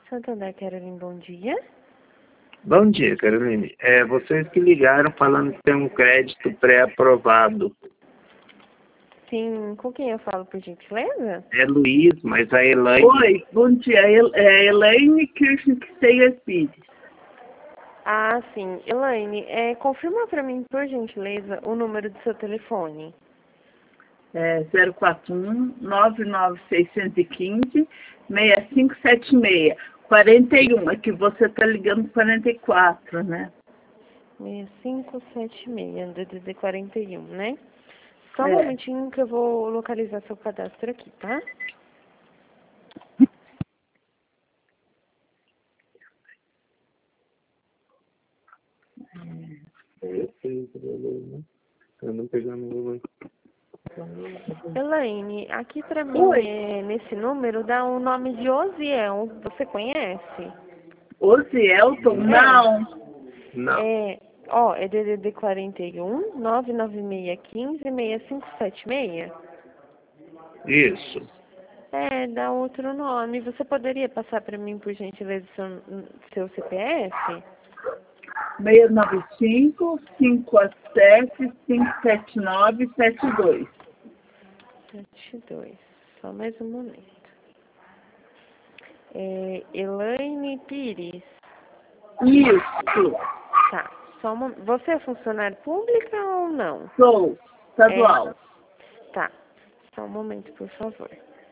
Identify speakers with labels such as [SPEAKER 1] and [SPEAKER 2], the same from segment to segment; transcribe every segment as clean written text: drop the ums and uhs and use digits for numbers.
[SPEAKER 1] Santander, Caroline, bom dia.
[SPEAKER 2] Bom dia, Caroline. Vocês que ligaram falando que tem um crédito pré-aprovado.
[SPEAKER 1] Sim, com quem eu falo, por gentileza?
[SPEAKER 2] É Luiz, mas a Elaine...
[SPEAKER 3] Oi, bom dia. É Elaine Kirchner Pires.
[SPEAKER 1] Ah, sim. Elaine, confirma para mim, por gentileza, o número do seu telefone.
[SPEAKER 3] 041-99615-6576. 41, é que você está ligando 44, né?
[SPEAKER 1] 6576, DDD 41, né? Só um momentinho que eu vou localizar seu cadastro aqui, tá?
[SPEAKER 2] Eu não pegando o número.
[SPEAKER 1] Elaine, aqui pra mim, nesse número, dá o nome de Osiel. Você conhece?
[SPEAKER 3] Osielton? Não.
[SPEAKER 2] Não.
[SPEAKER 1] É DDD 41 99615 6576.
[SPEAKER 2] Isso.
[SPEAKER 1] Dá outro nome. Você poderia passar para mim, por gentileza, seu CPF?
[SPEAKER 3] 695-547-579-72.
[SPEAKER 1] 72. Só mais um momento. Elaine Pires.
[SPEAKER 3] Isso.
[SPEAKER 1] Tá. Você é funcionária pública ou não?
[SPEAKER 3] Sou. Estadual.
[SPEAKER 1] Tá. Só um momento, por favor.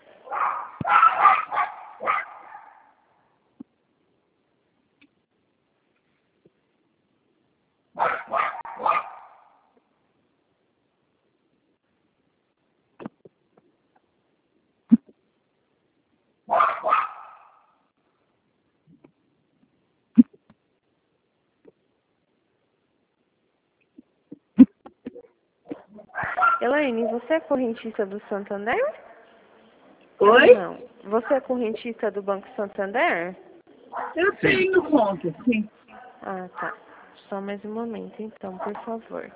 [SPEAKER 1] Elaine, você é correntista do Santander?
[SPEAKER 3] Oi?
[SPEAKER 1] Não. Você é correntista do Banco Santander?
[SPEAKER 3] Eu tenho conta, sim.
[SPEAKER 1] Ah, tá. Só mais um momento, então, por favor.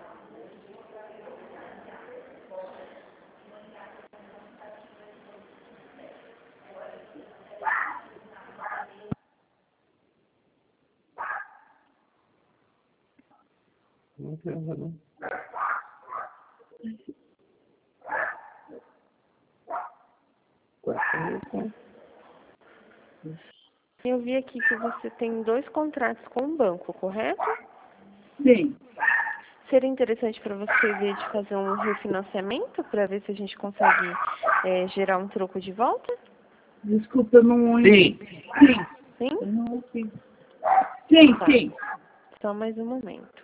[SPEAKER 2] Não tem nada, não.
[SPEAKER 1] Eu vi aqui que você tem 2 contratos com o banco, correto?
[SPEAKER 3] Sim.
[SPEAKER 1] Seria interessante para você ver de fazer um refinanciamento para ver se a gente consegue gerar um troco de volta?
[SPEAKER 3] Desculpa, eu não...
[SPEAKER 2] Sim.
[SPEAKER 1] Sim?
[SPEAKER 3] Eu não ouvi. Sim,
[SPEAKER 1] Tá.
[SPEAKER 3] sim.
[SPEAKER 1] Só mais um momento.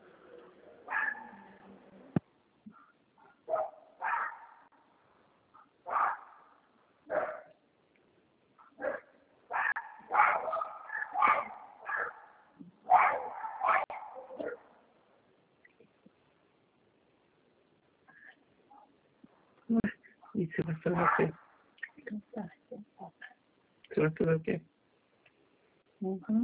[SPEAKER 2] E você vai fazer o quê? Você vai fazer o quê?
[SPEAKER 3] Uhum.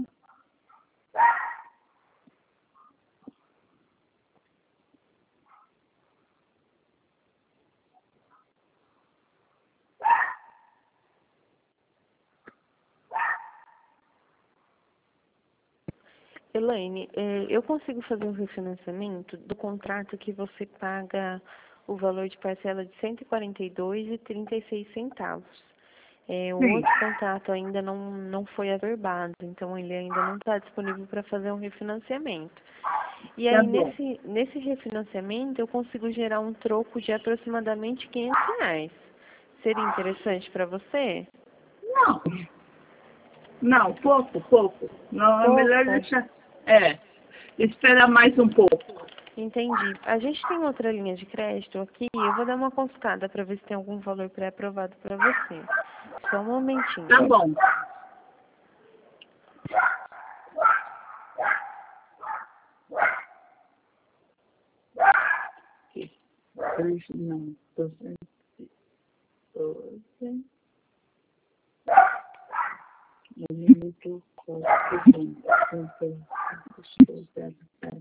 [SPEAKER 1] Elaine, eu consigo fazer um refinanciamento do contrato que você paga o valor de parcela de R$ 142,36. O
[SPEAKER 3] Sim.
[SPEAKER 1] outro contrato ainda não foi averbado, então ele ainda não está disponível para fazer um refinanciamento. E
[SPEAKER 3] Tá
[SPEAKER 1] aí,
[SPEAKER 3] bom.
[SPEAKER 1] nesse refinanciamento, eu consigo gerar um troco de aproximadamente R$ 500. Seria interessante para você?
[SPEAKER 3] Não. Não, pouco. Não, é melhor
[SPEAKER 1] Pouco?
[SPEAKER 3] deixar... esperar mais um pouco.
[SPEAKER 1] Entendi. A gente tem outra linha de crédito aqui, eu vou dar uma consultada para ver se tem algum valor pré-aprovado para você. Só um momentinho.
[SPEAKER 3] Tá bom. Não, 212. Limite 4%.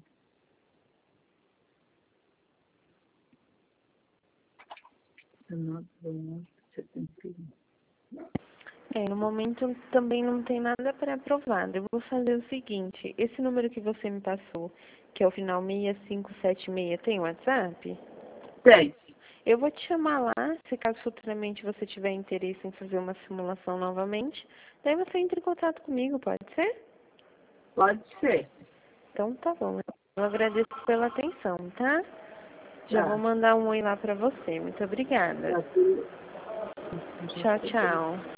[SPEAKER 1] No momento também não tem nada pré-aprovado. Eu vou fazer o seguinte, esse número que você me passou, que é o final 6576, tem WhatsApp?
[SPEAKER 3] Tem.
[SPEAKER 1] Eu vou te chamar lá, se caso futuramente você tiver interesse em fazer uma simulação novamente, daí você entra em contato comigo, pode ser?
[SPEAKER 3] Pode ser.
[SPEAKER 1] Então tá bom. Eu agradeço pela atenção, tá? Já
[SPEAKER 3] Tá.
[SPEAKER 1] vou mandar um oi lá pra você. Muito obrigada.
[SPEAKER 3] Tá.
[SPEAKER 1] Tchau, tchau.